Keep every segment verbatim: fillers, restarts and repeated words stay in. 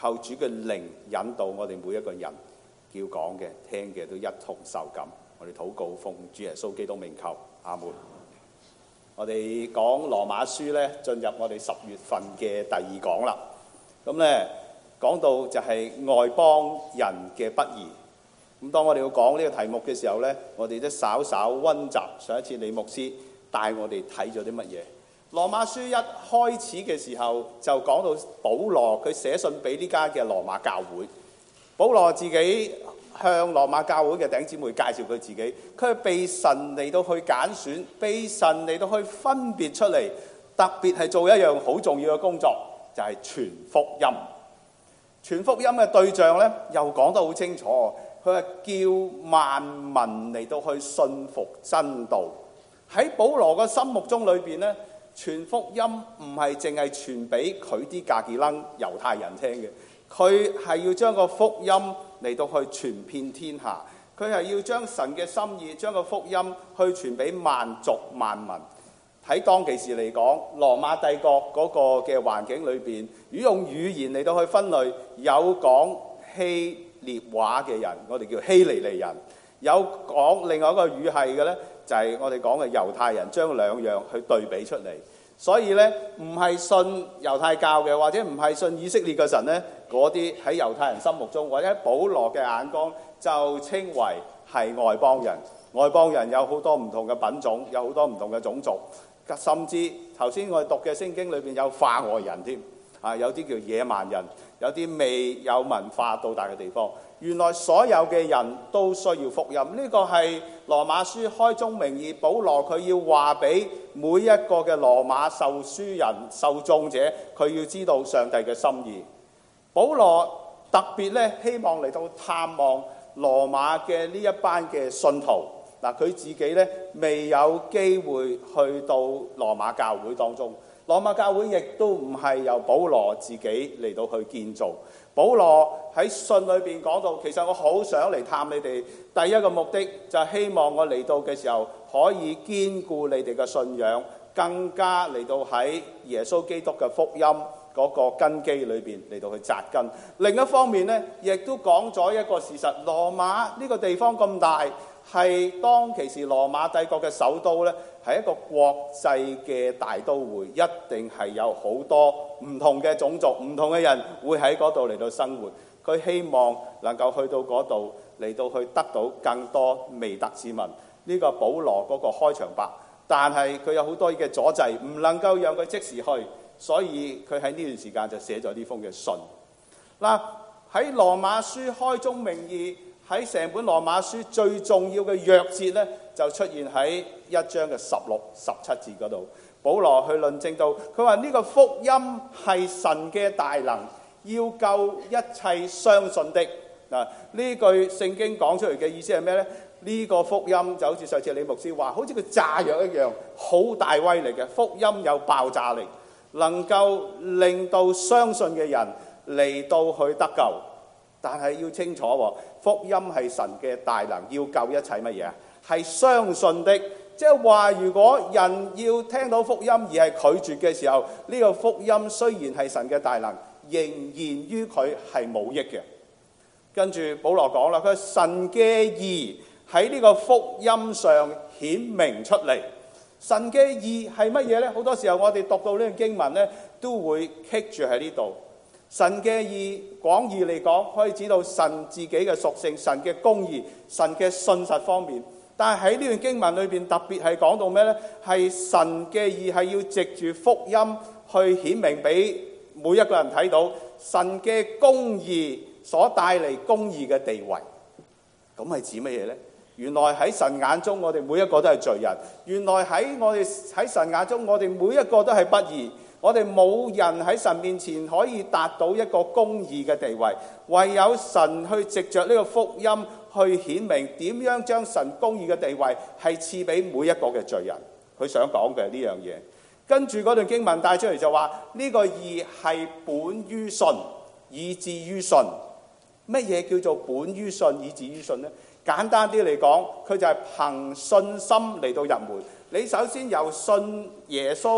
靠主嘅靈引導我哋每一個人，叫講嘅聽嘅都一同受感。我哋禱告奉主耶穌基督名求，阿門。我哋講羅馬書咧，進入我哋十月份嘅第二講啦。咁咧講到就係外邦人嘅不義。咁當我哋要講呢個題目嘅時候咧，我哋都稍稍溫習上一次李牧師帶我哋睇咗啲乜嘢。羅馬書一開始嘅時候就講到保羅佢寫信俾呢間嘅羅馬教會。保羅自己向羅馬教會嘅弟兄姊妹介紹佢自己，佢係被神嚟到去揀選，被神嚟到去分別出嚟，特別係做一樣好重要嘅工作，就係傳福音。傳福音嘅對象咧，又講得好清楚，佢係叫萬民嚟到去信服真道。喺保羅嘅心目中裏邊咧，傳福音唔係淨係傳俾佢啲格吉楞猶太人聽嘅，佢係要將個福音嚟到去傳遍天下，佢係要將神嘅心意，將個福音去傳俾萬族萬民。喺當其時嚟講，羅馬帝國嗰個嘅環境裏邊，如果用語言嚟到去分類，有講希臘話嘅人，我哋叫希利尼人；有講另外一個語系嘅呢，就係我哋講嘅猶太人，將兩樣去對比出嚟。所以呢，唔係信猶太教嘅，或者唔係信以色列嘅神呢，嗰啲喺猶太人心目中，或者喺保羅嘅眼光，就稱為係外邦人。外邦人有好多唔同嘅品種，有好多唔同嘅種族，甚至頭先我哋讀嘅聖經裏邊有化外人添，啊，有啲叫野蠻人，有啲未有文化到達嘅地方。原來所有嘅人都需要福音，呢個係羅馬書開宗明義，保羅佢要話俾每一個嘅羅馬受書人、受眾者，佢要知道上帝嘅心意。保羅特別咧希望嚟到探望羅馬嘅呢一班嘅信徒。嗱，佢自己咧未有機會去到羅馬教會當中，羅馬教會亦都唔係由保羅自己嚟到去建造。保羅喺信裏邊講到，其實我好想嚟探你哋，第一個目的就係希望我嚟到嘅時候可以堅固你哋嘅信仰，更加嚟到喺耶穌基督嘅福音嗰個根基裏邊嚟到去扎根。另一方面呢，亦都講咗一個事實，羅馬呢個地方咁大，係當其時羅馬帝國嘅首都呢，係一個國際嘅大都會，一定係有好多唔同嘅種族、唔同嘅人會喺嗰度嚟到生活。佢希望能夠去到嗰度嚟到去得到更多未得之民。呢個保羅嗰個開場白，但係佢有好多嘅阻滯，唔能夠讓佢即時去，所以佢喺呢段時間就寫咗呢封嘅信。嗱，喺羅馬書開宗明義，喺成本羅馬書最重要嘅約節呢，就出現喺一章嘅十六、十七節嗰度。保羅去論證到，佢話呢個福音係神嘅大能，要救一切相信的。嗱，呢句聖經講出嚟嘅意思係咩呢？呢個福音就好似上次李牧師話，好似個炸藥一樣，好大威力嘅福音，有爆炸力，能夠令到相信嘅人嚟到去得救。但係要清楚喎，福音係神嘅大能，要救一切乜嘢啊？係相信的。即係話，如果人要聽到福音而係拒絕嘅時候，呢個福音雖然係神嘅大能，仍然於佢係冇益嘅。跟住保羅講啦，佢神嘅義喺呢個福音上顯明出嚟。神嘅義係乜嘢呢？好多時候我哋讀到呢個經文呢，都會棘住喺呢度。神嘅義廣義嚟講，可以指到神自己嘅屬性、神嘅公義、神嘅信實方面。但係喺呢段經文裏邊，特別係講到咩呢？係神嘅義係要藉住福音去顯明俾每一個人睇到神嘅公義所帶嚟公義嘅地位。咁係指乜嘢呢？原來喺神眼中，我哋每一個都係罪人。原來喺我哋喺神眼中，我哋每一個都係不義。我哋冇人喺神面前可以達到一個公義嘅地位，唯有神去藉着呢個福音去顯明點樣將神公義嘅地位係賜俾每一個嘅罪人。佢想講嘅呢樣嘢，跟住嗰段經文帶出嚟就話呢個義係本於信，以至於信。乜嘢叫做本於信，以至於信呢？簡單啲嚟講，佢就係憑信心嚟到入門。你首先由信耶穌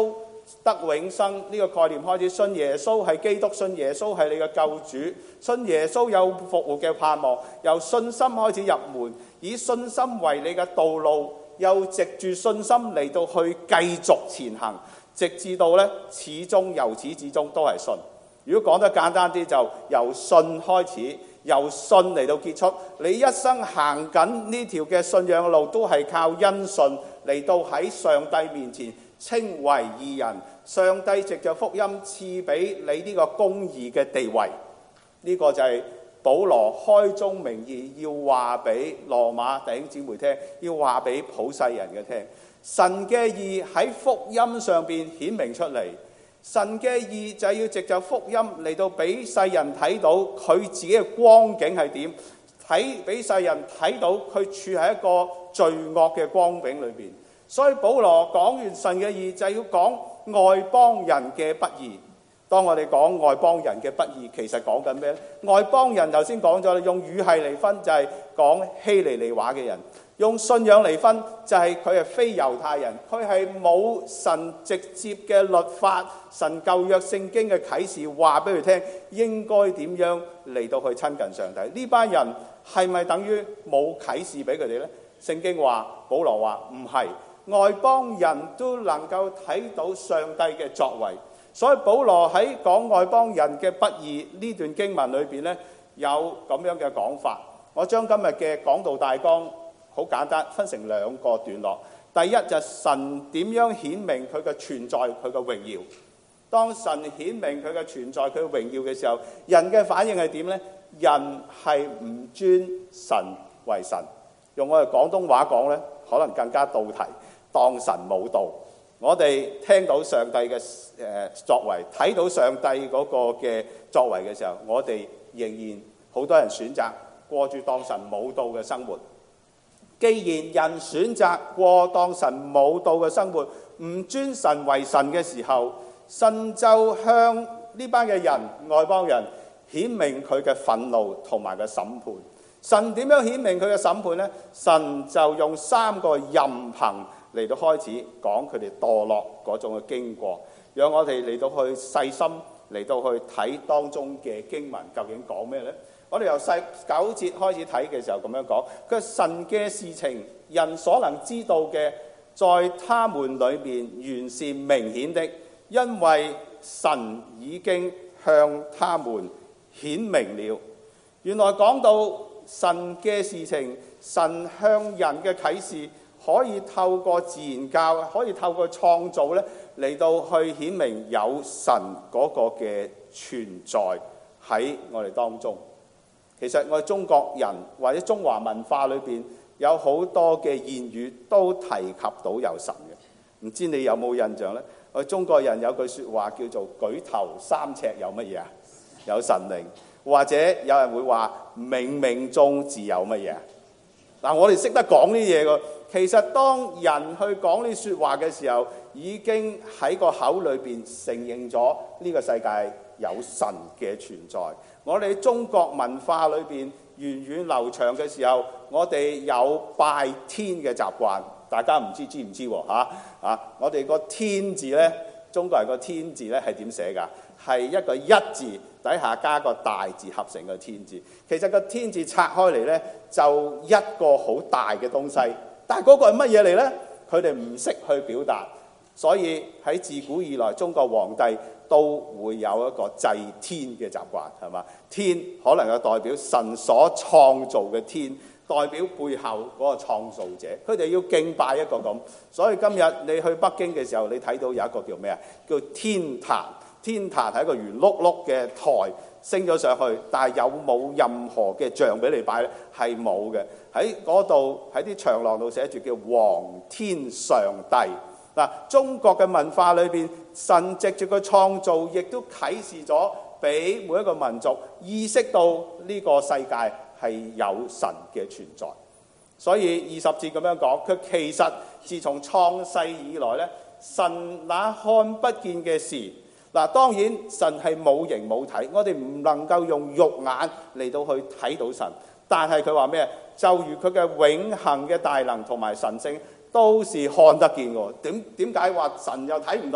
得永生呢個概念開始，信耶穌係基督，信耶穌係你嘅救主，信耶穌有復活嘅盼望，由信心開始入門，以信心為你嘅道路，又藉住信心嚟到去繼續前行，直至到咧始終由始至終都係信。如果講得簡單啲，就由信開始，由信嚟到結束。你一生行緊呢條嘅信仰路，都係靠因信嚟到喺上帝面前稱為義人。上帝藉着福音賜俾你呢個公義嘅地位，呢、這個就係保羅開宗明義要話俾羅馬弟兄姊妹聽，要話俾普世人嘅聽。神嘅義喺福音上邊顯明出嚟，神嘅義就係要藉着福音嚟到俾世人睇到佢自己嘅光景係點，睇俾世人睇到佢處喺一個罪惡嘅光景裏邊。所以保羅講完神嘅義，就係要講外邦人嘅不義。當我哋講外邦人嘅不義，其實講緊咩呢？外邦人頭先講咗，用語系嚟分就係講希利尼話嘅人；用信仰嚟分就係佢係非猶太人，佢係冇神直接嘅律法、神舊約聖經嘅啟示話俾佢聽應該點樣嚟到去親近上帝。呢班人係咪等於冇啟示俾佢哋呢？聖經話，保羅話唔係。外邦人都能夠睇到上帝嘅作為，所以保羅喺講外邦人嘅不義呢段經文裏邊呢，有咁樣嘅講法。我將今日嘅講道大綱好簡單分成兩個段落。第一就係神點樣顯明佢嘅存在，佢嘅榮耀。當神顯明佢嘅存在，佢嘅榮耀嘅時候，人嘅反應係點呢？人係唔尊神為神。用我哋廣東話講呢，可能更加到題。當神冇道，我哋聽到上帝嘅誒作為，睇到上帝嗰個嘅作為嘅時候，我哋仍然好多人選擇過住當神冇道嘅生活。既然人選擇過當神冇道嘅生活，唔尊神為神嘅時候，神就向呢班嘅人外邦人顯明佢嘅憤怒同埋嘅審判。神點樣顯明佢嘅審判呢？神就用三個任憑嚟到開始講佢哋墮落嗰種嘅經過，讓我哋嚟到去細心嚟到去睇當中嘅經文究竟講咩呢？我哋由細九節開始睇嘅時候咁樣講，佢神嘅事情，人所能知道嘅，在他們裏面原是明顯的，因為神已經向他們顯明了。原來講到神嘅事情，神向人嘅啟示，可以透過自然教，可以透過創造咧嚟到去顯明有神嗰個嘅存在喺我哋當中。其實我哋中國人或者中華文化裏邊有好多嘅諺語都提及到有神嘅，唔知你有冇印象呢？我哋中國人有句説話叫做舉頭三尺有乜嘢啊？有神靈。或者有人會話冥冥中自有乜嘢？嗱，我哋識得講呢啲嘢㗎。其實當人去講呢説話嘅時候，已經喺個口裏邊承認咗呢個世界有神嘅存在。我哋中國文化裏邊源遠流長嘅時候，我哋有拜天嘅習慣。大家唔知知唔知喎？嚇啊！我哋個天字呢，中國人個天字呢係點寫㗎？係一個一字底下加個大字合成個天字。其實個天字拆開嚟呢，就一個好大嘅東西。但係嗰個係乜嘢嚟呢？佢哋唔識去表達，所以喺自古以來，中國皇帝都會有一個祭天嘅習慣，係嘛？天可能係代表神所創造嘅天，代表背後嗰個創造者，佢哋要敬拜一個咁。所以今日你去北京嘅時候，你睇到有一個叫咩啊？叫天壇。天壇係一個圓碌碌嘅台升咗上去，但係有冇任何嘅像俾你擺咧？係冇嘅。喺嗰度喺啲長廊度寫住叫皇天上帝。嗱，中國嘅文化裏邊，神藉住個創造，亦都啟示咗俾每一個民族意識到呢個世界係有神嘅存在。所以二十節咁樣講，佢其實自從創世以來咧，神那看不見嘅事。嗱，當然神係冇形冇體，我哋唔能夠用肉眼嚟到去睇到神。但係佢話咩？就如佢嘅永恆嘅大能同埋神性都是看得見嘅。點點解話神又睇唔到，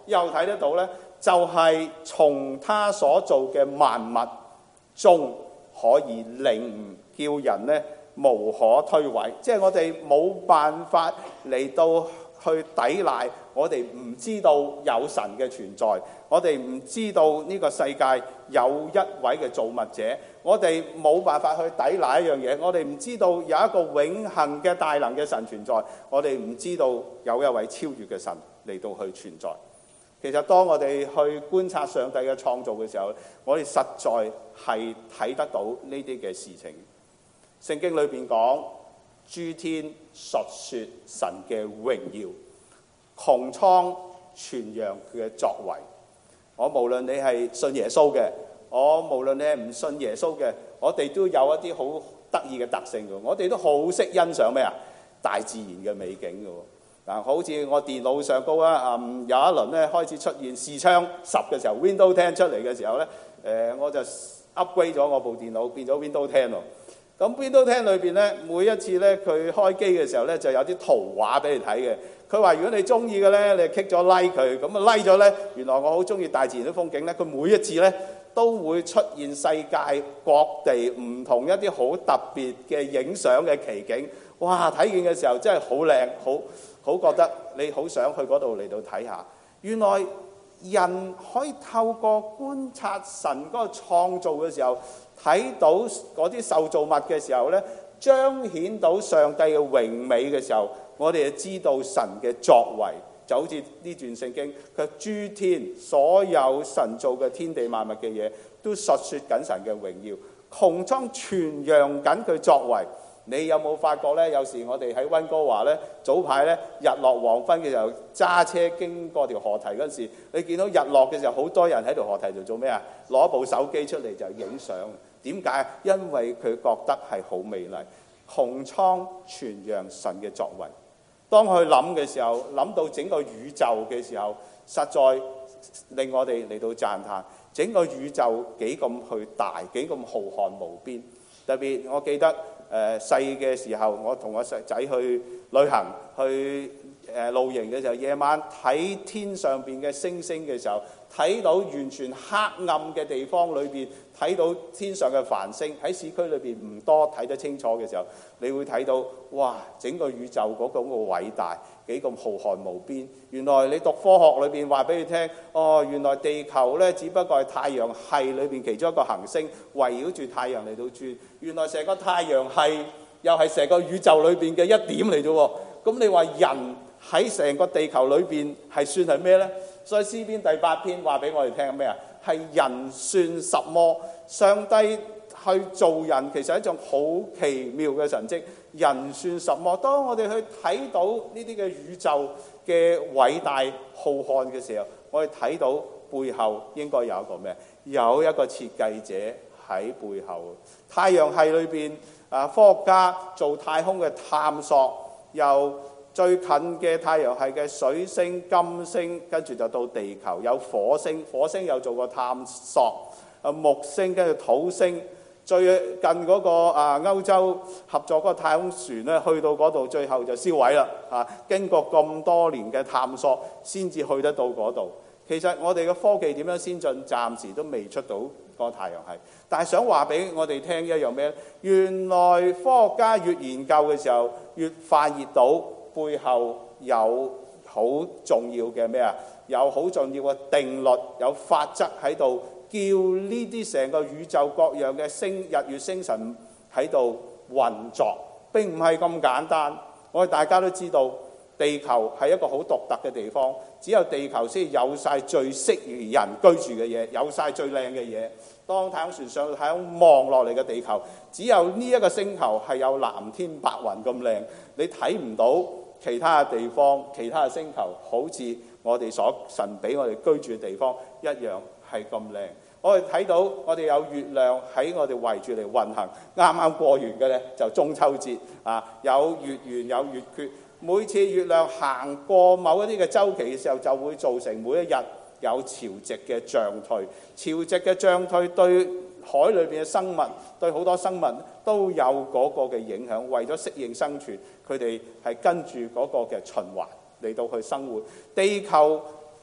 又睇得到呢，就係從他所做嘅萬物中可以領悟，叫人呢無可推諉。即係我哋冇辦法嚟到去抵賴，我哋唔知道有神嘅存在，我哋唔知道呢個世界有一位嘅造物者，我哋冇辦法去抵賴一樣嘢，我哋唔知道有一個永恆嘅大能嘅神存在，我哋唔知道有一位超越嘅神嚟到去存在。其實當我哋去觀察上帝嘅創造嘅時候，我哋實在係睇得到呢啲嘅事情。聖經裏邊講，諸天述說神嘅榮耀，穹蒼傳揚佢嘅作為。我無論你係信耶穌嘅，我無論你係唔信耶穌嘅，我哋都有一啲好得意嘅特性嘅。我哋都好識欣賞咩啊？大自然嘅美景嘅。嗱，好似我電腦上高啊，嗯，有一輪咧開始出現視窗十嘅時候 ，Windows Ten 出嚟嘅時候咧，誒、呃、我就 upgrade 咗我部電腦變咗 Windows Ten 喎。咁 Windows Ten 裏邊咧，每一次咧佢開機嘅時候咧，就有啲圖畫俾你睇嘅。佢話如果你中意嘅咧，你 click 咗 like 佢，咁啊 like 咗咧，原來我好中意大自然啲風景咧，佢每一次咧都會出現世界各地唔同一啲好特別嘅影相嘅奇景。哇！睇見嘅時候真係好靚，好好覺得你好想去嗰度嚟到睇下。原來人可以透過觀察神嗰個創造嘅時候，睇到嗰啲受造物嘅時候咧，彰顯到上帝嘅榮美嘅時候，我哋就知道神嘅作為。就好似呢段聖經，佢諸天所有神造嘅天地萬物嘅嘢，都述說緊神嘅榮耀，穹蒼傳揚緊佢作為。你有冇發覺呢？有時我哋喺溫哥華呢，早排呢，日落黃昏嘅時候揸車經過條河堤嗰陣時，你見到日落嘅時候，好多人喺條河堤度做咩啊？攞部手機出嚟就影相。點解？因為佢覺得係好美麗。穹蒼傳揚神嘅作為。當佢諗嘅時候，諗到整個宇宙嘅時候，實在令我哋嚟到讚歎整個宇宙幾咁去大，幾咁浩瀚無邊。特別我記得誒細嘅時候，我同我細仔去旅行，去誒露營嘅時候，夜晚睇天上邊嘅星星嘅時候，睇到完全黑暗嘅地方裏邊，睇到天上嘅繁星，喺市區裏邊唔多睇得清楚嘅時候，你會睇到哇，整個宇宙嗰種嘅偉大，幾咁浩瀚無邊。原來你讀科學裏邊話俾你聽，哦，原來地球呢，只不過係太陽系裏邊其中一個行星，圍繞住太陽嚟到轉。原來成個太陽系又係成個宇宙裏邊嘅一點嚟啫喎。咁你話人喺成個地球裏邊係算係咩呢？所以詩篇第八篇話俾我哋聽咩啊？係人算什麼？上帝去做人其實係一種好奇妙嘅神蹟。人算什麼？當我哋去睇到呢啲嘅宇宙嘅偉大浩瀚嘅時候，我哋睇到背後應該有一個咩？有一個設計者喺背後。太陽系裏邊啊，科學家做太空嘅探索，由最近嘅太陽系嘅水星、金星，跟住就到地球，有火星，火星又做過探索，啊木星跟住土星，最近嗰個啊歐洲合作嗰個太空船咧，去到嗰度，最後就燒毀啦。啊，經過咁多年嘅探索，先至去得到嗰度。其實我哋嘅科技點樣先進，暫時都未出到個太陽系。但係想話俾我哋聽一樣咩？原來科學家越研究嘅時候，越發現到背後有好重要嘅咩啊？有好重要嘅定律，有法則喺度，叫呢啲成個宇宙各樣嘅星日月星辰喺度運作。並唔係咁簡單。我哋大家都知道，地球係一個好獨特嘅地方，只有地球先有晒最適宜人居住嘅嘢，有晒最靚嘅嘢。當太空船上到太空望落嚟嘅地球，只有呢一個星球係有藍天白雲咁靚，你睇唔到其他嘅地方，其他嘅星球好似我哋所神俾我哋居住嘅地方一樣係咁靚。我哋睇到我哋有月亮喺我哋圍住嚟運行，啱啱過完嘅呢就中秋節啊，有月圓有月缺。每次月亮行過某一啲嘅週期嘅時候，就會造成每一日有潮汐嘅漲退。潮汐嘅漲退對海裏邊嘅生物，對好多生物都有嗰個嘅影響。為咗適應生存，佢哋係跟住嗰個嘅循環嚟到去生活。地球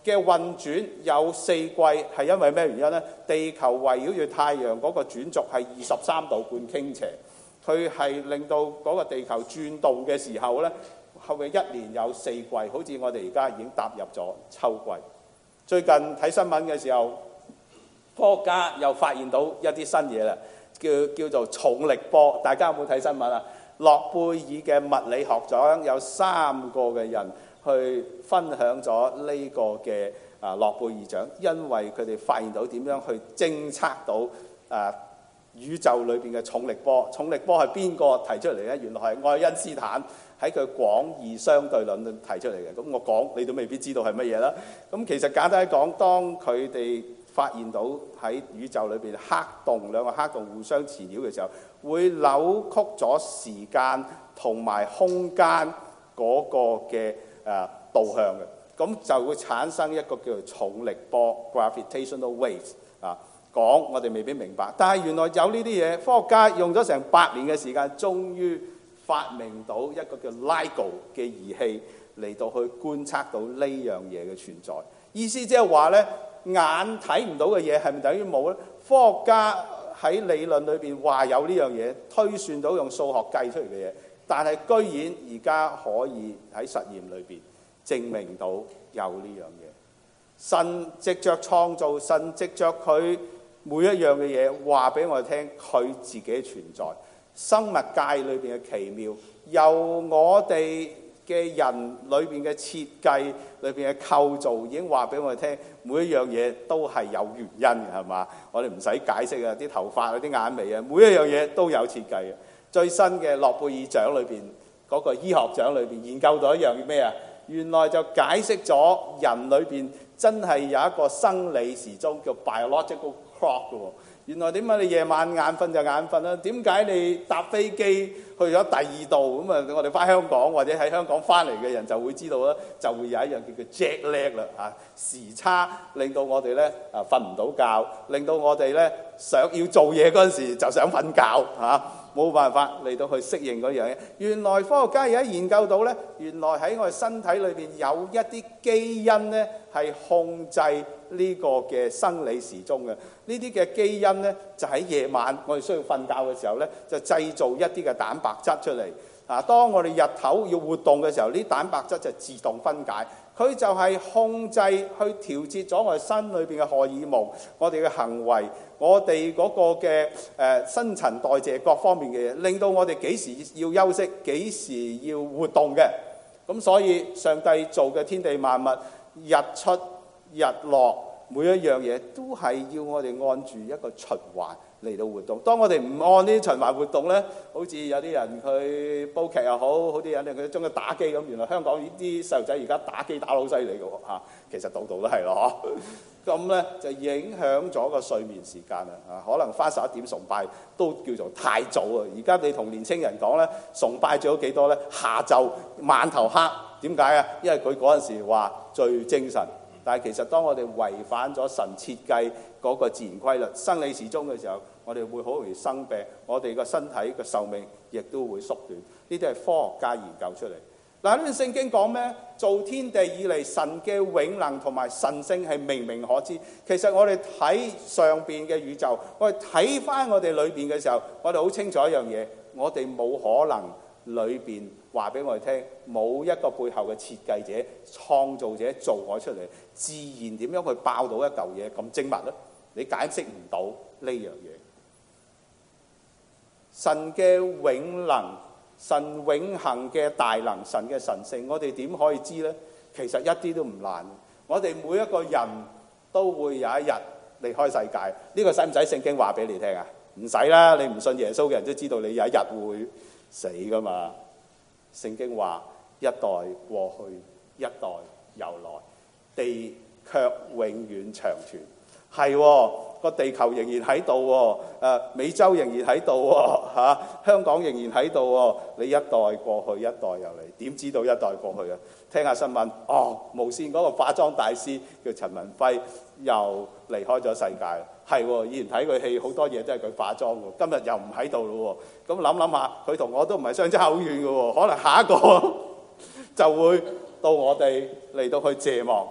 嘅運轉有四季，係因為咩原因呢？地球圍繞住太陽嗰個轉軸係二十三度半傾斜，佢係令到嗰個地球轉動嘅時候呢，後面一年有四季，好似我哋而家已經踏入咗秋季。最近睇新聞嘅時候，科學家又發現到一啲新嘢啦，叫叫做重力波。大家有冇睇新聞啊？諾貝爾嘅物理學獎有三個嘅人去分享咗呢個嘅啊諾貝爾獎，因為佢哋發現到點樣去偵測到啊宇宙裏邊嘅重力波。重力波係邊個提出嚟呢？原來係愛因斯坦喺佢廣義相對論提出嚟嘅。咁我講你都未必知道係乜嘢啦。咁其實簡單講，當佢哋發現到喺宇宙裏邊黑洞兩個黑洞互相纏繞嘅時候，會扭曲咗時間同埋空間嗰個嘅誒導向嘅，咁就會產生一個叫做重力波 （gravitational waves） 啊。講我哋未必明白，但係原來有呢啲嘢，科學家用咗成百年嘅時間，終於發明到一個叫 LIGO 嘅儀器嚟到去觀察到呢樣嘢嘅存在。意思即係話咧，眼睇唔到嘅嘢係咪等於冇咧？科學家喺理論裏邊話有呢樣嘢，推算到用數學計出嚟嘅嘢，但係居然而家可以喺實驗裏邊證明到有呢樣嘢。神藉着創造，神藉着佢每一樣嘅嘢話俾我哋聽，佢自己存在。生物界裏邊嘅奇妙，由我哋嘅人裏邊嘅設計、裏邊嘅構造，已經話俾我哋聽，每一樣嘢都係有原因嘅，係嘛？我哋唔使解釋啊，啲頭髮啊、啲眼眉啊，每一樣嘢都有設計嘅。最新嘅諾貝爾獎裏邊嗰個醫學獎裏邊研究到一樣咩啊？原來就解釋咗人裏邊真係有一個生理時鐘叫 biological clock 嘅喎。原來點解你夜晚眼瞓就眼瞓啦？點解你搭飛機去咗第二度咁啊？我哋翻香港或者喺香港翻嚟嘅人就會知道啦，就會有一樣叫做 jet lag 啦嚇，時差令到我哋咧啊瞓唔到覺，令到我哋咧想要做嘢嗰陣時就想瞓覺嚇，冇辦法嚟到去適應嗰樣嘢。原來科學家而家研究到咧，原來喺我哋身體裏邊有一啲基因咧係控制呢個嘅生理時鐘嘅。呢啲嘅基因咧就喺夜晚我哋需要瞓覺嘅時候咧，就製造一啲嘅蛋白質出嚟。啊，當我哋日頭要活動嘅時候，呢啲蛋白質就自動分解。佢就係控制去調節咗我哋身裏邊嘅荷爾蒙，我哋嘅行為，我哋嗰個嘅誒新陳代謝各方面嘅嘢，令到我哋幾時要休息，幾時要活動嘅。咁所以上帝做嘅天地萬物，日出日落，每一樣嘢都係要我哋按住一個循環嚟到活動。當我哋唔按呢啲循環活動咧，好似有啲人佢煲劇又好，好啲人佢中意打機咁。原來香港呢啲細路仔而家打機打到好犀利嘅喎嚇，其實度度都係咯。咁咧就影響咗個睡眠時間啦嚇，可能翻十一點崇拜都叫做太早啊。而家你同年青人講咧，崇拜最好幾多咧？下晝晚頭黑，點解啊？因為佢嗰陣時話最精神。但係其實當我哋違反咗神設計嗰個自然規律、生理時鐘嘅時候，我哋會好容易生病，我哋個身體嘅壽命亦都會縮短。呢啲係科學家研究出嚟。嗱，呢段聖經講咩？造天地以嚟，神嘅永能同埋神性係明明可知。其實我哋睇上邊嘅宇宙，我哋睇翻我哋裏邊嘅時候，我哋好清楚一樣嘢，我哋冇可能裏邊話俾我哋聽，冇一個背後嘅設計者、創造者做我出嚟，自然點樣去爆到一嚿嘢咁精密咧？你解釋唔到呢樣嘢。神嘅永能、神永恆嘅大能、神嘅神性，我哋點可以知呢？其實一啲都唔難。我哋每一個人都會有一日離開世界。呢個使唔使聖經話俾你聽啊？唔使啦，你唔信耶穌嘅人都知道你有一日會死噶嘛。聖經話一代過去，一代又來，地卻永遠長存。係喎，個地球仍然喺度喎，誒美洲仍然喺度喎，嚇香港仍然喺度喎。你一代過去，一代又嚟，點知道一代過去啊？聽下新聞，哦，無線嗰個化妝大師叫陳文輝又離開咗世界。係喎，以前睇佢戲好多嘢都係佢化妝喎，今日又唔喺度咯喎。咁諗諗下，佢同我都唔係相差好遠嘅喎，可能下一個就會到我哋嚟到去謝幕㗎。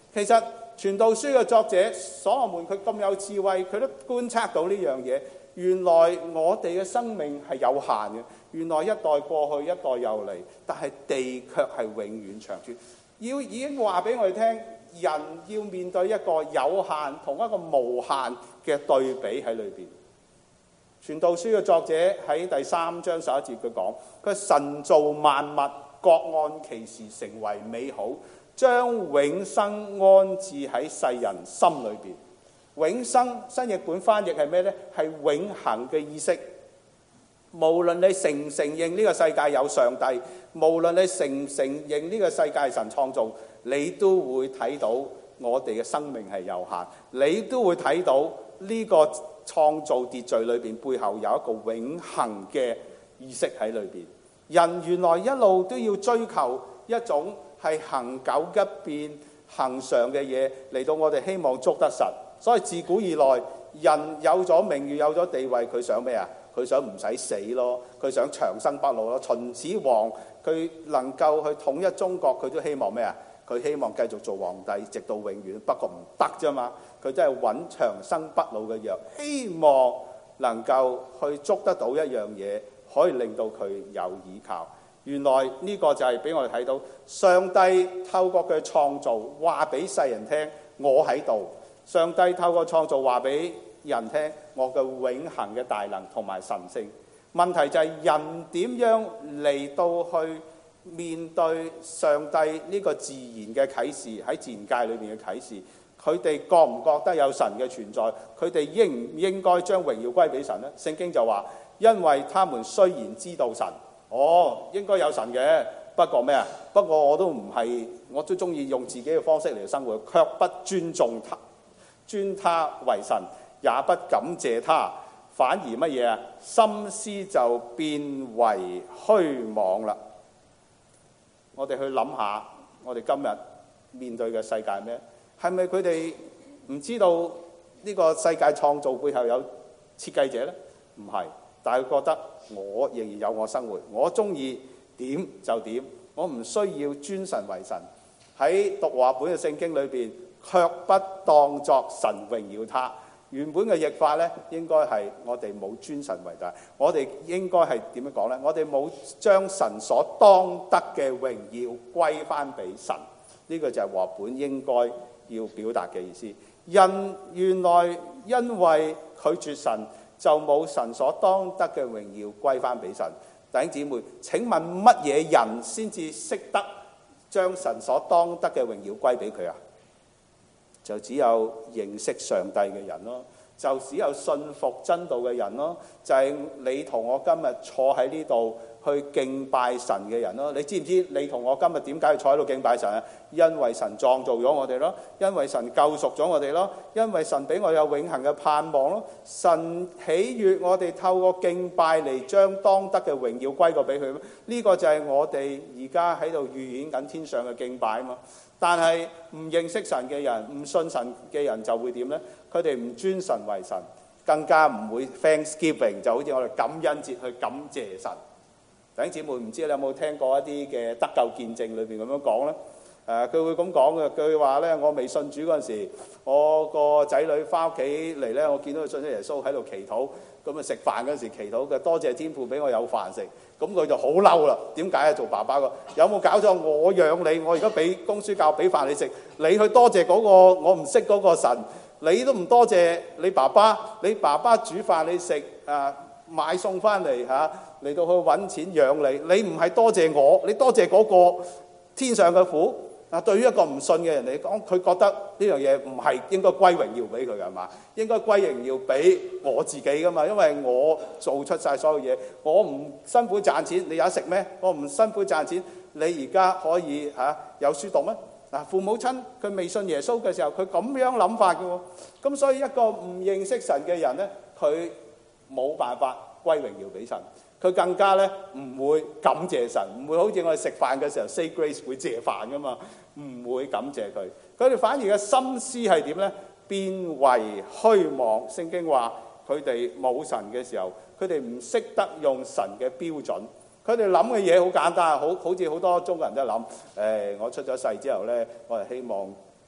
其實傳道書嘅作者所羅門佢咁有智慧，佢都觀察到呢樣嘢。原來我哋嘅生命係有限嘅，原來一代過去，一代又嚟，但係地卻係永遠長存。要已經話俾我哋聽，人要面對一個有限同一個無限嘅對比喺裏邊。傳道書嘅作者喺第三章十一節佢講：佢神造萬物，各按其時成為美好，將永生安置喺世人心裏邊。永生新譯本翻譯係咩呢？係永恆嘅意識。無論你承唔承認呢個世界有上帝，無論你承唔承認呢個世界係神創造，你都會睇到我哋嘅生命係有限，你都會睇到呢個創造秩序裏邊背後有一個永恆嘅意識喺裏邊。人原來一路都要追求一種係恆久不變、恆常嘅嘢嚟到我哋希望捉得實。所以自古以來，人有咗名譽、有咗地位，佢想咩啊？佢想唔使死咯，佢想長生不老咯。秦始皇佢能夠去統一中國，佢都希望咩啊？佢希望繼續做皇帝直到永遠，不過唔得啫嘛。佢真係揾長生不老嘅藥，希望能夠去捉得到一樣嘢，可以令到佢有依靠。原來呢個就係俾我哋睇到，上帝透過佢創造話俾世人聽，我喺度。上帝透過創造話俾人聽，我嘅永恆嘅大能同埋神聖。問題就係人點樣嚟到去面對上帝呢個自然嘅啟示，喺自然界裏面嘅啟示，佢哋覺唔覺得有神嘅存在？佢哋應唔應該將榮耀歸俾神呢？聖經就話，因為他們雖然知道神，哦，應該有神嘅，不過咩啊？不過我都唔係，我都中意用自己嘅方式嚟生活，卻不尊重他。尊他為神，也不感謝他，反而乜嘢啊？心思就變為虛妄啦。我哋去諗下，我哋今日面對嘅世界係咩？係咪佢哋唔知道呢個世界創造背後有設計者呢？唔係，但係覺得我仍然有我生活，我中意點就點，我唔需要尊神為神。喺讀和合本嘅聖經裏邊，卻不當作神榮耀他。原本嘅譯法呢，應該係我哋冇尊神為大，我哋應該係點樣講呢？我哋冇將神所當得嘅榮耀歸翻俾神。呢個就係和合本應該要表達嘅意思。人原來因為拒絕神，就冇神所當得嘅榮耀歸翻俾神。弟兄姊妹，請問乜嘢人先至識得將神所當得嘅榮耀歸俾佢啊？就只有認識上帝嘅人咯，就只有信服真道嘅人咯，就係你同我今日坐喺呢度去敬拜神嘅人咯。你知唔知你同我今日點解要坐喺度敬拜神啊？因為神創造咗我哋咯，因為神救贖咗我哋咯，因為神俾我有永恆嘅盼望咯。神喜悅我哋透過敬拜嚟將當得嘅榮耀歸過俾佢。呢個就係我哋而家喺度預演緊天上嘅敬拜啊嘛。但係唔認識神嘅人，唔信神嘅人就會點呢？佢哋唔尊神為神，更加唔會 Thanksgiving， 就好似我哋感恩節去感謝神。弟兄姊妹，唔知你有冇聽過一啲嘅得救見證裏邊咁樣講呢？誒、呃，佢會咁講嘅，佢話呢：我未信主嗰陣時，我個仔女翻屋企嚟呢，我見到佢信咗耶穌喺度祈禱，咁啊食飯嗰陣時祈禱嘅，多謝天父俾我有飯食。咁佢就好嬲啦！點解啊？做爸爸個有冇搞錯？我養你，我而家俾公書教俾飯你食，你去多謝嗰個我唔識嗰個神，你都唔多謝你爸爸，你爸爸煮飯你食啊，買餸翻嚟嚇嚟到去揾錢養你，你唔係多謝我，你多謝嗰個天上嘅父。啊，對於一個唔信嘅人嚟講，佢覺得呢樣嘢唔係應該歸榮耀俾佢㗎嘛，應該歸榮耀俾我自己㗎嘛，因為我做出晒所有嘢，我唔辛苦賺錢，你有得食咩？我唔辛苦賺錢，你而家可以嚇、啊、有書讀咩？嗱，父母親佢未信耶穌嘅時候，佢咁樣諗法嘅喎，咁所以一個唔認識神嘅人咧，佢冇辦法歸榮耀俾神。佢更加咧唔會感謝神，唔會好似我哋食飯嘅時候 say grace 會謝飯噶嘛，唔會感謝佢。佢哋反而嘅心思係點咧？變為虛妄。聖經話佢哋冇神嘅時候，佢哋唔識得用神嘅標準。佢哋諗嘅嘢好簡單，好好似好多中國人都諗，誒、哎，我出咗世之後咧，我係希望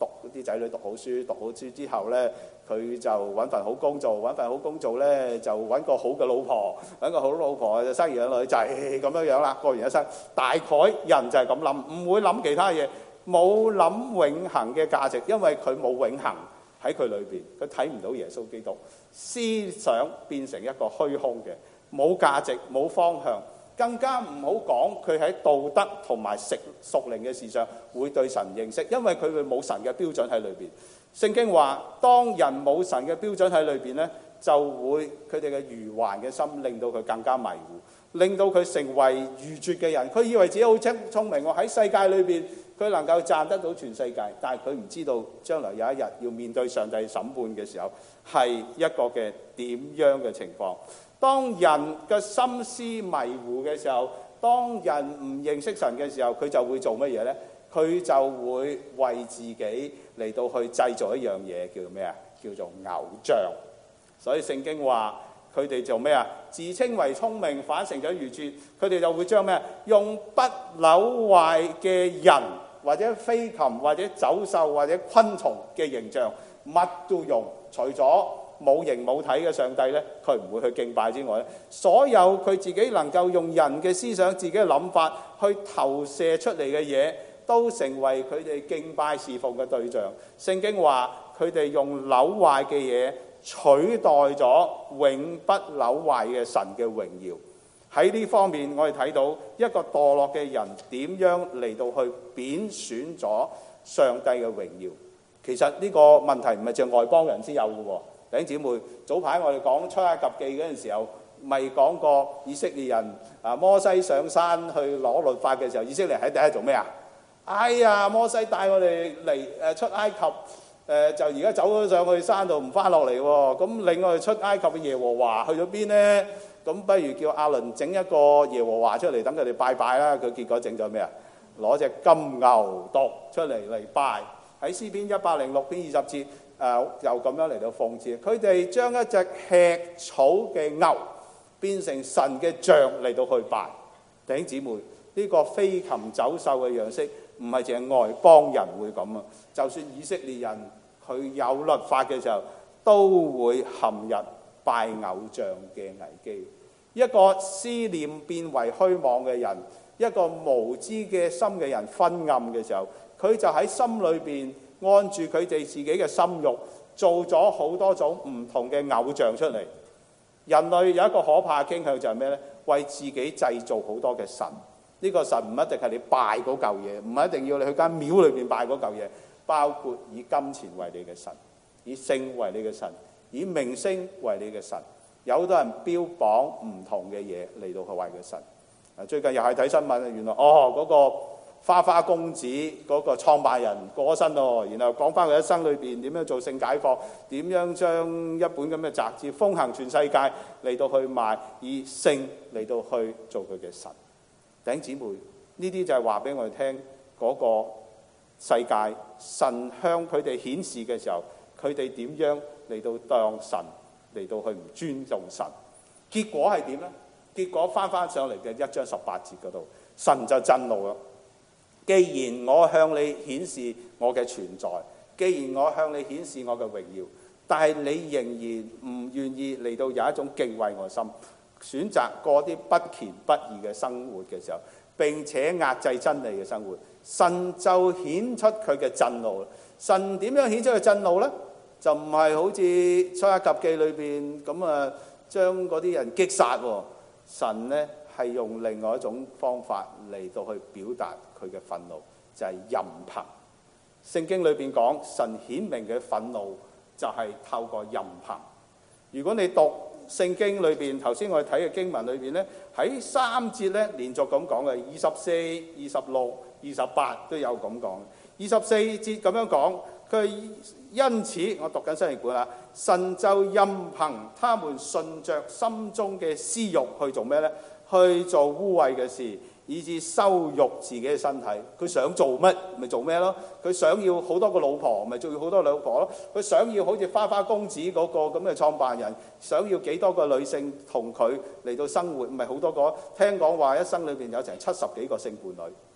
讀啲仔女讀好書，讀好書之後咧，佢就揾份好工做，揾份好工做咧就揾個好嘅老婆，揾個好老婆就生兒養女，就係咁樣樣啦。過完一生，大概人就係咁諗，唔會諗其他嘢，冇諗永恆嘅價值，因為佢冇永恆喺佢裏邊，佢睇唔到耶穌基督，思想變成一個虛空嘅，冇價值冇方向。更加唔好講佢喺道德同埋屬屬靈嘅事上會對神認識，因為佢會冇神嘅標準喺裏邊。聖經話，當人冇神嘅標準喺裏邊咧，就會佢哋嘅愚頑嘅心令到佢更加迷糊，令到佢成為愚拙嘅人。佢以為自己好聰聰明喎，喺世界裏邊佢能夠賺得到全世界，但係佢唔知道將來有一日要面對上帝審判嘅時候係一個嘅點樣嘅情況。當人嘅心思迷糊嘅時候，當人唔認識神嘅時候，佢就會做乜嘢呢？佢就會為自己嚟到去製造一樣嘢，叫做咩啊？叫做偶像。所以聖經話佢哋做咩啊？自稱為聰明，反成咗愚拙。佢哋就會將咩？用不朽壞嘅人，或者飛禽，或者走獸，或者昆蟲嘅形象，乜都用，除咗冇形冇體嘅上帝咧，佢唔會去敬拜之外咧，所有佢自己能夠用人嘅思想、自己嘅諗法去投射出嚟嘅嘢，都成為佢哋敬拜侍奉嘅對象。聖經話佢哋用朽壞嘅嘢取代咗永不朽壞嘅神嘅榮耀。喺呢方面，我哋睇到一個墮落嘅人點樣嚟到去貶損咗上帝嘅榮耀。其實呢個問題唔係淨係外邦人先有嘅喎。弟兄姊妹，早排我哋講出埃及記嗰陣時候，咪講過以色列人啊，摩西上山去攞律法嘅時候，以色列喺第一做咩啊？哎呀，摩西帶我哋嚟誒出埃及，誒、呃、就而家走咗上去山度唔翻落嚟喎。咁另外出埃及嘅耶和華去咗邊呢？咁不如叫亞倫整一個耶和華出嚟，等佢哋拜拜啦。佢結果整咗咩啊？攞隻金牛犢出嚟嚟拜。喺詩篇一百零六篇二十節。誒、呃、又咁樣嚟到諷刺，佢哋將一隻吃草嘅牛變成神嘅像嚟到去拜。弟兄姊妹，呢、這個飛禽走獸嘅樣式唔係淨係外邦人會咁啊，就算以色列人佢有律法嘅時候，都會陷入拜偶像嘅危機。一個思念變為虛妄嘅人，一個無知嘅心嘅人昏暗嘅時候，佢就喺心裏邊按住佢哋自己嘅心慾，做咗好多種唔同嘅偶像出嚟。人類有一個可怕嘅傾向就係咩呢？為自己製造好多嘅神。呢個神唔一定係你拜嗰嚿嘢，唔係一定要你去間廟裏邊拜嗰嚿嘢，包括以金錢為你嘅神，以性為你嘅神，以明星為你嘅神。有好多人標榜唔同嘅嘢嚟到去為佢神。最近又係睇新聞，原來哦嗰個花花公子嗰個創辦人過咗身咯，然後講翻佢一生裏邊點樣做性解放，點樣將一本咁嘅雜誌風行全世界嚟到去賣，以性嚟到去做佢嘅神。弟兄姊妹，呢啲就係話俾我哋聽嗰個世界神向佢哋顯示嘅時候，佢哋點樣嚟到當神嚟到去唔尊重神。結果係點呢？結果翻翻上嚟嘅一章十八節嗰度，神就震怒啦。既然我向你顯示我嘅存在，既然我向你顯示我嘅榮耀，但係你仍然唔願意嚟到有一種敬畏我心，選擇過啲不虔不義嘅生活嘅時候，並且壓制真理嘅生活，神就顯出佢嘅震怒。神點樣顯出佢震怒呢？就唔係好似出埃及記裏邊咁啊，將嗰啲人擊殺喎。神呢係用另外一種方法嚟到去表達佢嘅憤怒，就係任憑。聖經裏邊講神顯明嘅憤怒就係透過任憑。如果你讀聖經裏邊頭先我哋睇嘅經文裏邊咧，喺三節咧連續咁講嘅，二十四、二十六、二十八都有咁講。二十四節咁樣講，佢因此我讀緊新譯本啦，神就任憑他們順着心中嘅私欲去做咩咧？去做污穢嘅事，以致羞辱自己嘅身體。佢想做乜咪做咩咯？佢想要好多個老婆咪仲要好多老婆咯？佢想要好似花花公子嗰個咁嘅創辦人，想要幾多個女性同佢嚟到生活，唔係好多個。聽講話一生裏邊有成七十幾個性伴侶。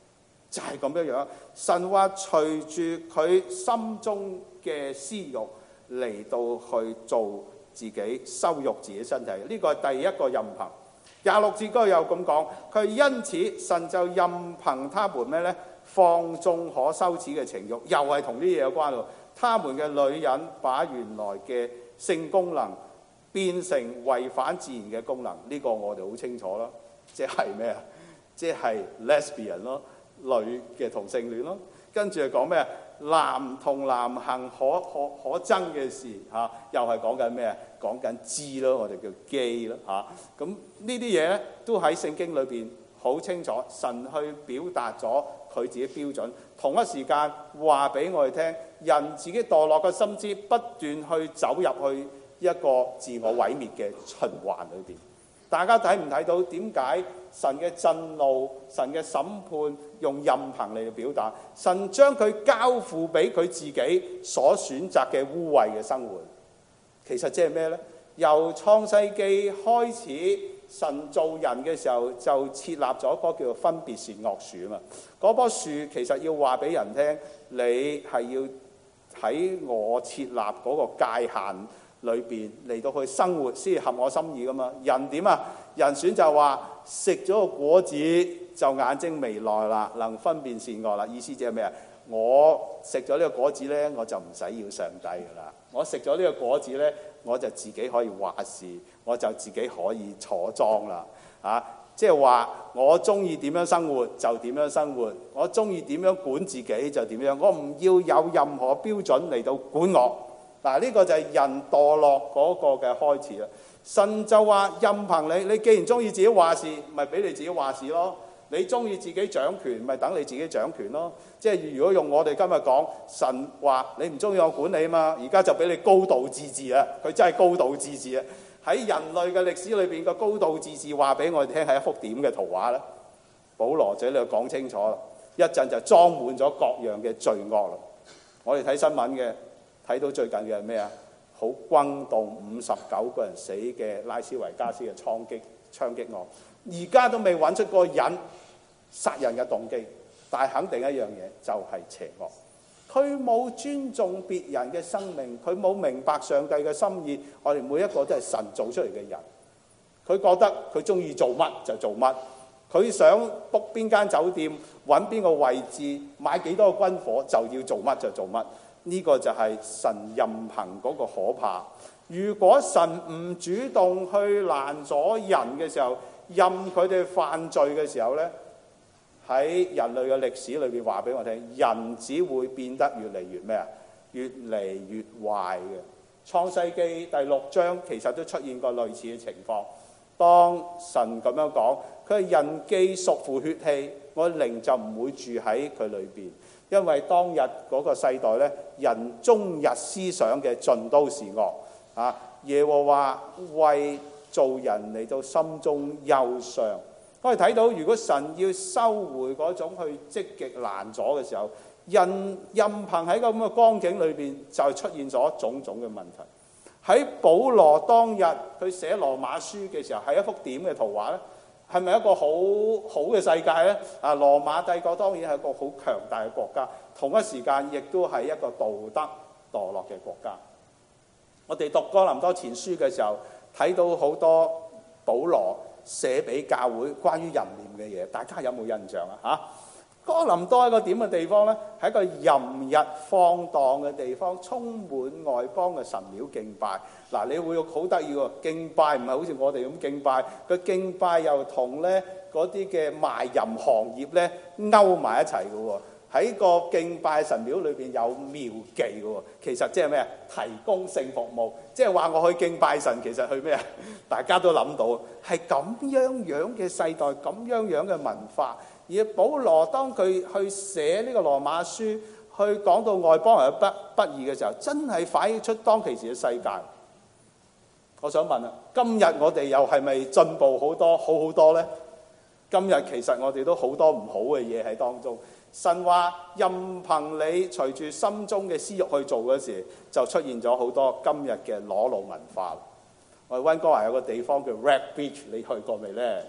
就係咁樣樣。神話隨住佢心中嘅私欲嚟到去做自己，羞辱自己身體，呢個係第一個任憑。廿六節嗰度有咁講，佢因此神就任憑他們咩呢？放縱可羞恥嘅情慾，又係同呢嘢有關喎。他們嘅女人把原來嘅性功能變成違反自然嘅功能，呢、這個我哋好清楚啦，即係咩啊？即係 lesbian 咯，女嘅同性戀咯。跟住係講咩啊？男同男行可可可憎嘅事嚇、啊，又係講緊咩啊？講緊知咯，我哋叫 gay 咯嚇。咁呢啲嘢咧都喺聖經裏邊好清楚，神去表達咗佢自己標準，同一時間話俾我哋聽，人自己墮落嘅心思不斷去走入去一個自我毀滅嘅循環裏邊。大家睇唔睇到點解神嘅震怒、神嘅審判用任憑嚟表達？神將佢交付俾佢自己所選擇嘅污穢嘅生活，其實即係咩呢？由創世記開始，神造人嘅時候就設立咗一棵叫做分別善惡樹啊嘛。嗰棵樹其實要話俾人聽，你係要喺我設立嗰個界限裏邊嚟到去生活先合我心意噶嘛。人點啊？人選就話食咗個果子就眼睛微內啦，能分辨善惡啦。意思即係咩啊？我食咗呢個果子咧，我就唔使要上帝噶啦。我食咗呢個果子咧，我就自己可以話事，我就自己可以坐莊啦。啊，即係話我中意點樣生活就點樣生活，我中意點樣管自己就點樣，我唔要有任何標準嚟到管我。嗱，呢個就係人墮落嗰個嘅開始啦。神就話任憑你，你既然中意自己話事，咪俾你自己話事咯。你中意自己掌權，咪等你自己掌權咯。即係如果用我哋今日講，神話你唔中意我管理嘛，而家就俾你高度自治啊！佢真係高度自治啊！喺人類嘅歷史裏邊，個高度自治話俾我哋聽係一幅點嘅圖畫啦。保羅這裏講清楚啦，一陣就裝滿咗各樣嘅罪惡啦。我哋睇新聞嘅，睇到最近嘅係咩啊？好轟動，五十九個人死嘅拉斯維加斯嘅槍擊槍擊案，而家都未揾出個人殺人嘅動機，但係肯定一樣嘢就係邪惡。佢冇尊重別人嘅生命，佢冇明白上帝嘅心意。我哋每一個都係神做出嚟嘅人，佢覺得佢中意做乜就做乜，佢想 book 邊間酒店，揾邊個位置，買幾多個軍火，就要做乜就做乜。呢個就係神任憑嗰個可怕。如果神唔主動去攔阻人嘅時候，任佢哋犯罪嘅時候呢，喺人類嘅歷史裏邊話俾我聽，人只會變得越嚟越咩啊？越嚟越壞嘅。創世記第六章其實都出現過類似嘅情況。當神咁樣講，佢係人既屬乎血氣，我靈就唔會住喺佢裏邊。因為當日嗰個世代咧，人終日思想嘅盡都是惡啊！耶和華為造人嚟到心中憂傷。我哋睇到，如果神要收回嗰種去積極攔阻嘅時候，人任憑喺個咁嘅光景裏邊，就出現咗種種嘅問題。喺保羅當日佢寫羅馬書嘅時候，係一幅點嘅圖畫咧？係咪一個好好嘅世界呢？啊，羅馬帝國當然係一個好強大嘅國家，同一時間亦都係一個道德墮落嘅國家。我哋讀哥林多前書嘅時候，睇到好多保羅寫俾教會關於淫念嘅嘢，大家有冇印象啊？嚇！哥林多係一個點嘅地方呢？係一個淫逸放蕩嘅地方，充滿外邦嘅神廟敬拜。嗱，你會好得意喎，敬拜唔係好似我哋咁敬拜，個敬拜又同咧嗰啲嘅賣淫行業咧勾埋一齊嘅喎。喺個敬拜神廟裏邊有妙技嘅喎，其實即係咩啊？提供性服務，即係話我去敬拜神，其實去咩啊？大家都諗到係咁樣樣嘅世代，咁樣樣嘅文化。而保羅當佢去寫呢個羅馬書，去講到外邦人嘅不不義嘅時候，真係反映出當其時嘅世界。我想問啊，今日我哋又係咪進步好多，好好多呢？今日其實我哋都好多唔好嘅嘢喺當中。神話任憑你隨住心中嘅私欲去做嗰時，就出現咗好多今日嘅裸露文化。我哋溫哥華有個地方叫 Red Beach，你去過未呢？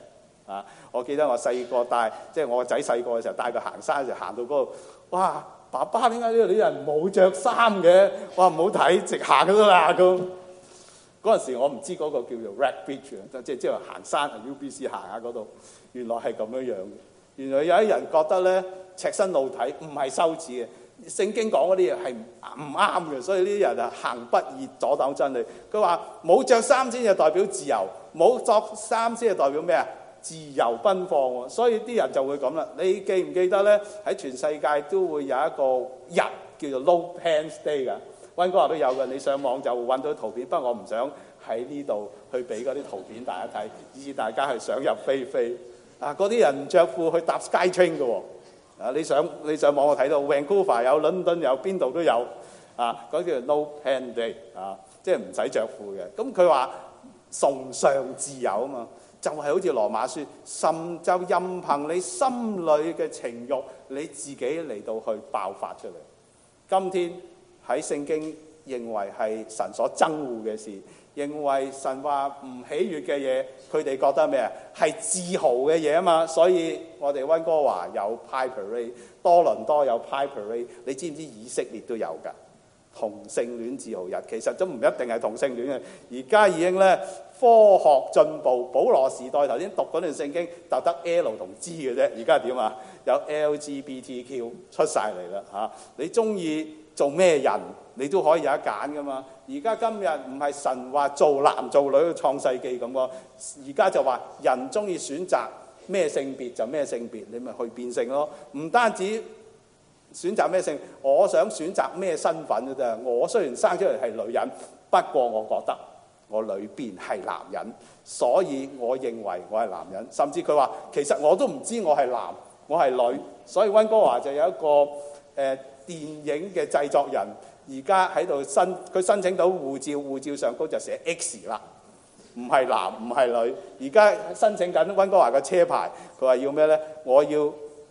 啊！我記得我細個帶，即係我個仔細個嘅時候帶佢行山嘅時候，行到嗰度，哇！爸爸點解呢度啲人冇着衫嘅？哇！唔好睇，直行㗎啦咁。嗰陣時我唔知嗰個叫做 Redbridge 啊，即係即係行山啊 U B C 行下嗰度，原來係咁樣樣嘅。原來有啲人覺得咧赤身露體唔係羞恥嘅，聖經講嗰啲嘢係唔啱嘅，所以呢啲人啊行不義阻擋真理。佢話冇着衫先就代表自由，冇着衫先係代表咩啊？自由奔放喎。所以啲人就會咁啦。你記唔記得咧？喺全世界都會有一個日叫做 No Pants Day 㗎。溫哥華都有嘅，你上網就揾到圖片。不過我唔想喺呢度去俾嗰啲圖片大家睇，以致大家係想入非非。啊！嗰啲人唔着褲去搭 SkyTrain 嘅喎。啊！你上你上網我睇到 Vancouver 有，倫敦有，邊度都有。啊！嗰叫做 No Pants Day 啊，即係唔使着褲嘅。咁佢話崇尚自由啊嘛，就係、是、好似羅馬書，甚就任憑你心裏嘅情慾，你自己嚟到去爆發出嚟。今天喺聖經認為係神所憎惡嘅事，認為神話唔喜悅嘅嘢，佢哋覺得咩啊？係自豪嘅嘢啊嘛。所以我哋溫哥華有 Pride Parade， 多倫多有 Pride Parade， 你知唔知以色列都有㗎？同性戀自豪日其實都唔一定係同性戀嘅，而家已經咧科學進步。保羅時代頭先讀嗰段聖經就得 L 同 G 嘅啫，而家點啊？有 L G B T Q 出晒嚟啦嚇！你中意做咩人，你都可以有得揀噶嘛。而家今日唔係神話做男做女創世記咁喎，而家就話人中意選擇咩性別就咩性別，你咪去變性咯。唔單止選擇咩性，我想選擇咩身份嘅啫。我雖然生出嚟係女人，不過我覺得我裏邊係男人，所以我認為我係男人。甚至佢話其實我都唔知我係男，我係女。所以溫哥華就有一個誒、呃、電影嘅製作人，而家喺度申佢申請到護照，護照上高就寫 X 啦，唔係男唔係女。而家申請緊溫哥華嘅車牌，佢話要咩呢？我要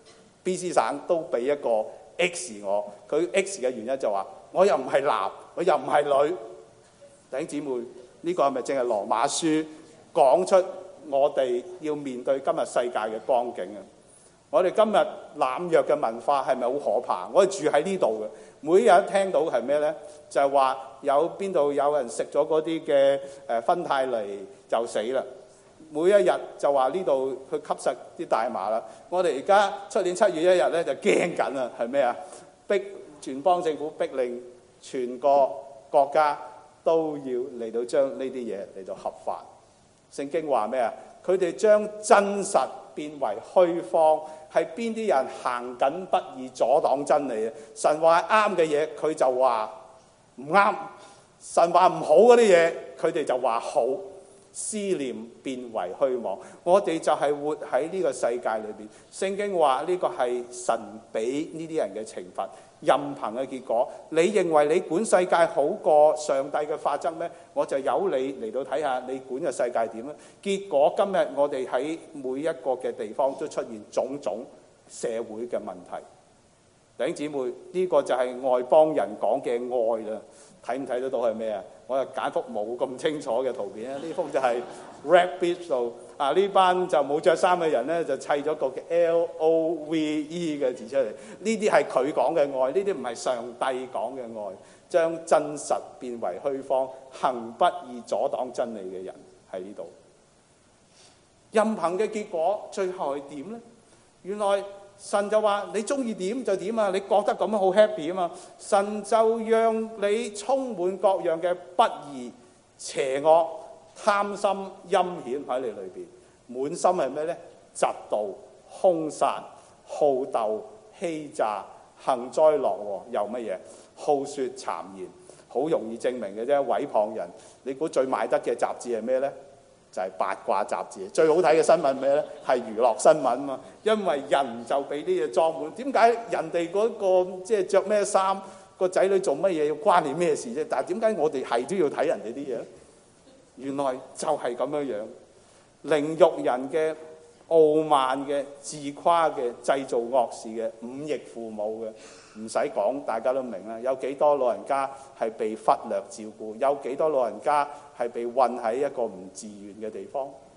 B C 省都俾一個 X 我，佢 X 嘅原因就話我又唔係男，我又唔係女。弟兄姊妹，呢、這個係咪正係羅馬書講出我哋要面對今日世界嘅光景啊？我哋今日濫藥嘅文化係咪好可怕？我哋住喺呢度嘅，每日聽到係咩呢？就係、是、話有邊度有人食咗嗰啲嘅誒芬太尼就死啦。每一日就話呢度去吸食啲大麻啦。我哋而家出年七月一日咧就驚緊啊，係咩啊？逼全邦政府逼令全個國家都要嚟到將呢啲嘢嚟到合法。聖經話咩啊？佢哋將真實變為虛謊，係邊啲人行緊不義阻擋真理啊？神話啱嘅嘢，佢就話唔啱；神話唔好嗰啲嘢，佢哋就話好。思念變為虛妄，我哋就係活喺呢個世界裏邊。聖經話呢個係神俾呢啲人嘅懲罰，任憑嘅結果。你認為你管世界好過上帝嘅法則咩？我就由你嚟到睇下你管嘅世界點咧。結果今日我哋喺每一個嘅地方都出現種種社會嘅問題。弟兄姊妹，呢個就係外邦人講嘅愛啦。睇唔睇得到係咩啊？我就揀幅冇咁清楚嘅圖片啊！呢幅就係 Redbridge 度啊，呢班就冇着衫嘅人咧，就砌咗個嘅 L O V E 嘅字出嚟。呢啲係佢講嘅愛，呢啲唔係上帝講嘅愛。將真實變為虛謊，行不義阻擋真理嘅人喺呢度。任憑嘅結果，最後係點咧？原來神就話你中意點就點啊！你覺得咁樣好 happy 啊嘛！神就讓你充滿各樣嘅不義、邪惡、貪心、陰險喺你裏邊，滿心係咩呢？嫉妒、兇殺、好鬥、欺詐、幸災樂禍，又乜嘢？好説讒言，好容易證明嘅啫。毀謗人，你估最賣得嘅雜誌係咩呢？就係八卦雜誌。最好睇嘅新聞咩呢？係娛樂新聞嘛。因為人就俾啲嘢裝滿。點解人哋嗰個即係着咩衫，個仔女做乜嘢要關你咩事啫？但係點解我哋係都要睇人哋啲嘢？原來就係咁樣樣，凌辱人嘅、傲慢嘅、自誇嘅、製造惡事嘅、忤逆父母嘅，唔使講，大家都明啦。有幾多老人家係被忽略照顧？有幾多老人家係被困喺一個唔自願嘅地方？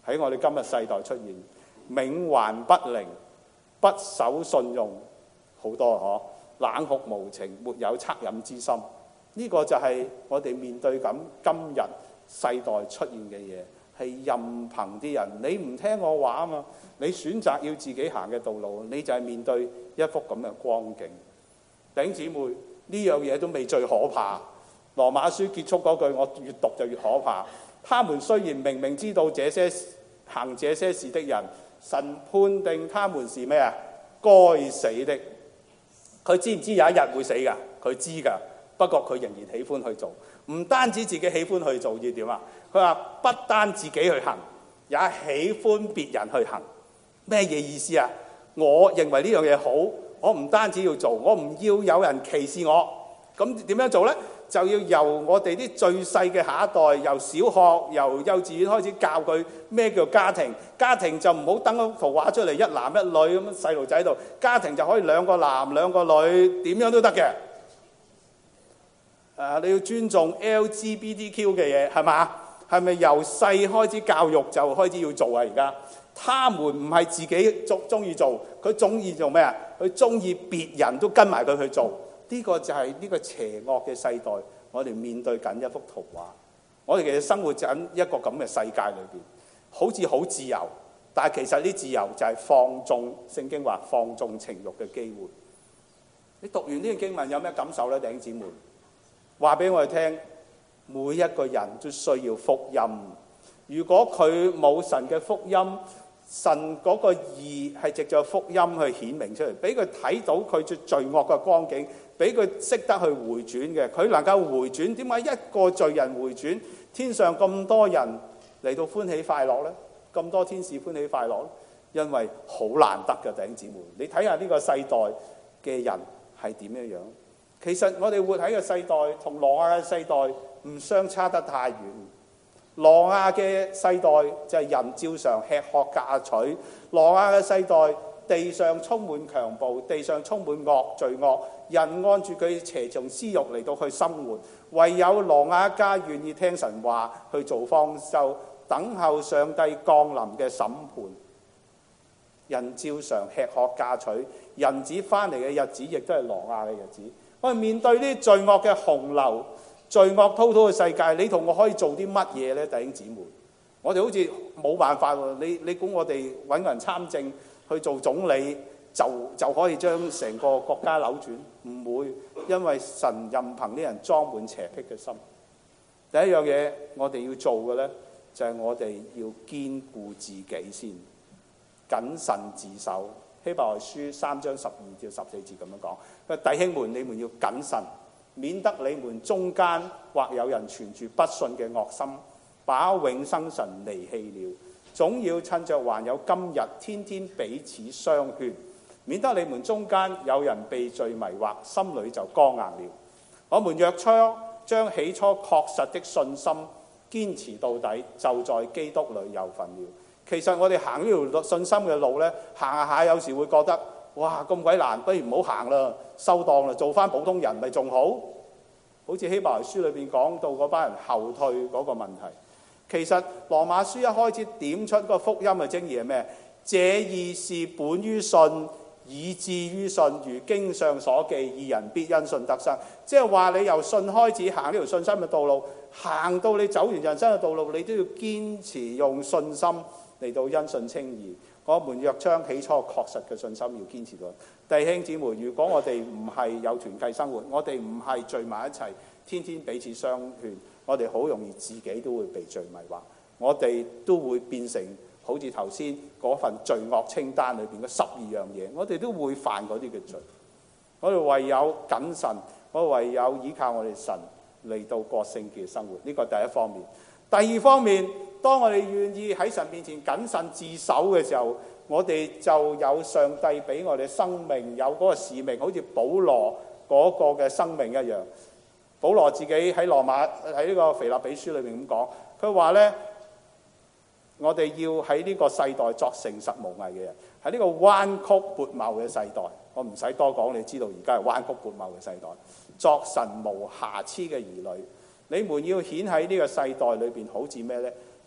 喺我哋今日世代出現，冥頑不靈、不守信用，好多嗬，冷酷無情、沒有惻隱之心。呢、這個就係我哋面對緊今日世代出現嘅嘢，係任憑啲人，你唔聽我話啊嘛，你選擇要自己行嘅道路，你就係面對一幅咁嘅光景。弟兄姊妹，呢樣嘢都未最可怕。羅馬書結束嗰句，我越讀就越可怕。他們雖然明明知道這些行這些事的人，神判定他們是咩啊？該死的。佢知唔知有一日會死㗎？佢知㗎，不過佢仍然喜歡去做。唔單止自己喜歡去做，要點啊？佢話不單自己去行，也喜歡別人去行。咩嘢意思啊？我認為呢樣嘢好，我唔單止要做，我唔要有人歧視我。咁點樣做呢？就要由我哋啲最細嘅下一代，由小學、由幼稚園開始教佢咩叫家庭。家庭就唔好登個圖畫出嚟，一男一女咁細路仔度。家庭就可以兩個男兩個女，點樣都得嘅。啊，你要尊重 L G B T Q 嘅嘢，係嘛？係咪由細開始教育就開始要做啊？而家他們唔係自己中中意做，佢中意做咩啊？佢中意別人都跟埋佢去做。呢個就係呢個邪惡嘅世代，我哋面對緊一幅圖畫。我哋其實生活緊一個咁嘅世界裏邊，好似好自由，但係其實呢自由就係放縱，聖經話放縱情慾嘅機會。你讀完呢段經文有咩感受呢？弟兄姊妹，話俾我哋聽，每一個人都需要福音。如果佢冇神嘅福音，神嗰個義係藉著福音去顯明出嚟，俾佢睇到佢最罪惡嘅光景，俾佢識得去回轉嘅，佢能夠回轉。點解一個罪人回轉，天上咁多人嚟到歡喜快樂呢？咁多天使歡喜快樂呢？因為好難得嘅，弟兄姊妹，你睇下呢個世代嘅人係點樣樣。其實我哋活喺個世代，同挪亞嘅世代唔相差得太遠。挪亞嘅世代就係人照常吃喝嫁娶，挪亞嘅世代地上充滿強暴，地上充滿惡罪惡，人按住佢邪情私慾嚟到去生活。唯有挪亞一家願意聽神話去做方舟，等候上帝降臨嘅審判。人照常吃喝嫁娶，人子翻嚟嘅日子亦都係挪亞嘅日子。我哋面對呢啲罪惡嘅洪流、罪惡滔滔嘅世界，你同我可以做啲乜嘢呢？弟兄姊妹，我哋好似冇辦法喎。你你估我哋揾個人參政去做總理，就就可以將成個國家扭轉？唔會，因為神任憑啲人裝滿邪僻嘅心。第一樣嘢我哋要做嘅呢，就係我哋要堅固自己先，謹慎自守。希伯來書三章十二至十四節咁樣講，佢話弟兄們，你們要謹慎，免得你們中間或有人存住不信嘅惡心，把永生神離棄了。總要趁着還有今日，天天彼此相勸，免得你們中間有人被罪迷惑，心裏就剛硬了。我們若將起初確實的信心堅持到底，就在基督裏有份了。其實我哋行呢條信心嘅路呢，行下下有時會覺得哇咁鬼難，不如唔好行啦，收檔啦，做翻普通人咪仲好。好似希伯來書裏邊講到嗰班人後退嗰個問題。其實羅馬書一開始點出個福音嘅精義係咩？這義是本於信，以至於信，如經上所記，義人必因信得生。即係話你由信開始行呢條信心嘅道路，行到你走完人生嘅道路，你都要堅持用信心嚟到因信稱義。我們若將起初確實嘅信心要堅持到。弟兄姊妹，如果我哋唔係有團契生活，我哋唔係聚埋一齊，天天彼此相勸，我哋好容易自己都會被罪迷惑，我哋都會變成好似頭先嗰份罪惡清單裏邊嘅十二樣嘢，我哋都會犯嗰啲嘅罪。我哋唯有謹慎，我哋唯有依靠我哋神嚟到過聖潔嘅生活。呢個第一方面。第二方面，當我哋願意喺神面前謹慎自守嘅時候，我哋就有上帝俾我哋生命，有嗰個使命，好似保羅嗰個嘅生命一樣。保羅自己喺羅馬喺呢個腓立比書裏面咁講，佢話呢，我哋要喺呢個世代作誠實無偽嘅人，喺呢個彎曲悖謬嘅世代，我唔使多講，你知道而家係彎曲悖謬嘅世代，作神無瑕疵嘅兒女。你們要顯喺呢個世代裏邊，好似咩呢？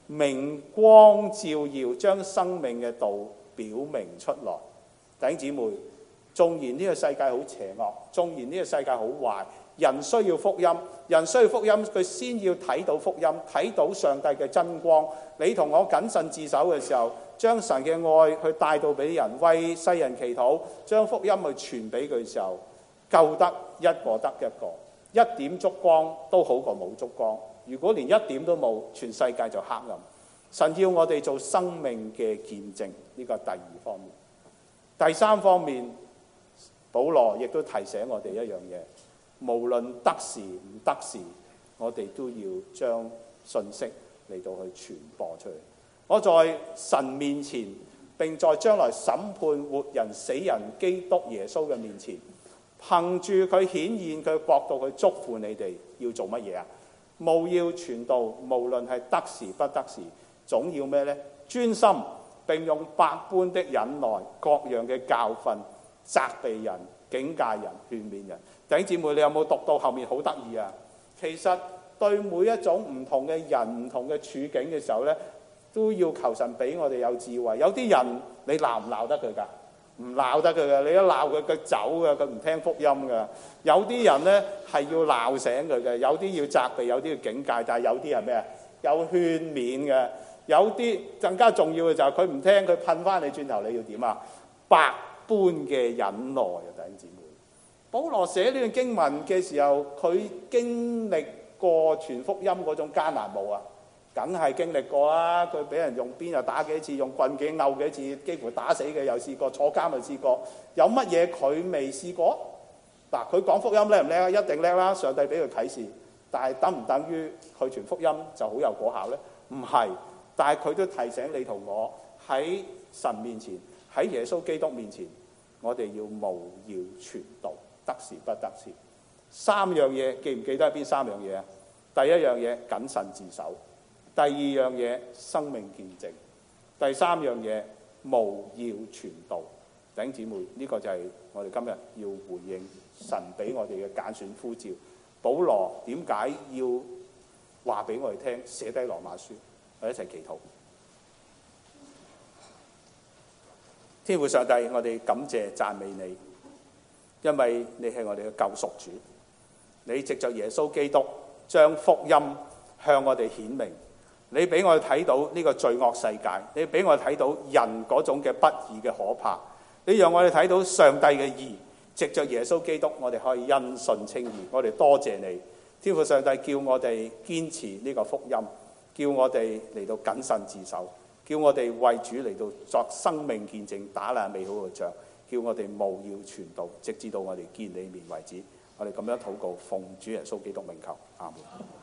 明光照耀，將生命嘅道表明出來。弟兄姊妹，縱然呢個世界好邪惡，縱然呢個世界好壞，人需要福音，人需要福音，佢先要睇到福音，睇到上帝嘅真光。你同我謹慎自守嘅時候，將神嘅愛去帶到俾人，為世人祈禱，將福音去傳俾佢嘅時候，救得一個得一個，一點燭光都好過冇燭光。如果連一點都冇，全世界就黑暗。神要我哋做生命嘅見證，呢個係第二方面。第三方面，保羅亦都提醒我哋一樣嘢，無論得時唔得時，我哋都要將信息嚟到去傳播出去。我在神面前，並在將來審判活人死人基督耶穌嘅面前，憑住佢顯現佢國度去囑咐你哋要做乜嘢啊？務要傳道，無論係得時不得時，總要咩呢？專心，並用百般的忍耐，各樣嘅教訓，責備人、警戒人、勸勉人。弟兄姊妹，你有冇讀到後面好得意啊？其實對每一種唔同嘅人、唔同嘅處境嘅時候呢，都要求神俾我哋有智慧。有啲人你鬧唔鬧得佢㗎？唔鬧得佢㗎，你一鬧佢佢走㗎，佢唔聽福音㗎。有啲人呢係要鬧醒佢嘅，有啲要責備，有啲要警戒，但係有啲係咩啊？有勸勉嘅，有啲更加重要嘅就係佢唔聽，佢噴翻你轉頭，你要點啊？百般嘅忍耐啊，弟兄姊妹。保羅寫呢段經文嘅時候，佢經歷過傳福音嗰種艱難冇啊？梗係經歷過啦，佢俾人用鞭又打幾次，用棍幾拗幾次，幾乎打死嘅又試過，坐監又試過，有乜嘢佢未試過？嗱，佢講福音叻唔叻啊？一定叻啦，上帝俾佢啟示，但係等唔等於佢傳福音就好有果效呢？唔係，但係佢都提醒你同我喺神面前，喺耶穌基督面前，我哋要務要傳道，得時不得時。三樣嘢記唔記得係邊三樣嘢啊？第一樣嘢謹慎自守。第二樣嘢生命見證，第三樣嘢務要傳道。弟兄姊妹，呢、這個就係我哋今日要回應神俾我哋嘅揀選呼召。保羅點解要話俾我哋聽，寫低羅馬書，我哋一齊祈禱。天父上帝，我哋感謝讚美你，因為你係我哋嘅救贖主，你藉着耶穌基督將福音向我哋顯明。你俾我哋睇到呢個罪惡世界，你俾我哋睇到人嗰種嘅不義嘅可怕，你讓我哋睇到上帝嘅義，藉着耶穌基督，我哋可以因信稱義。我哋多謝你，天父上帝叫我哋堅持呢個福音，叫我哋嚟到謹慎自守，叫我哋為主嚟到作生命見證，打爛美好嘅仗，叫我哋務要傳道，直至到我哋見你面為止。我哋咁樣禱告，奉主耶穌基督名求，阿門。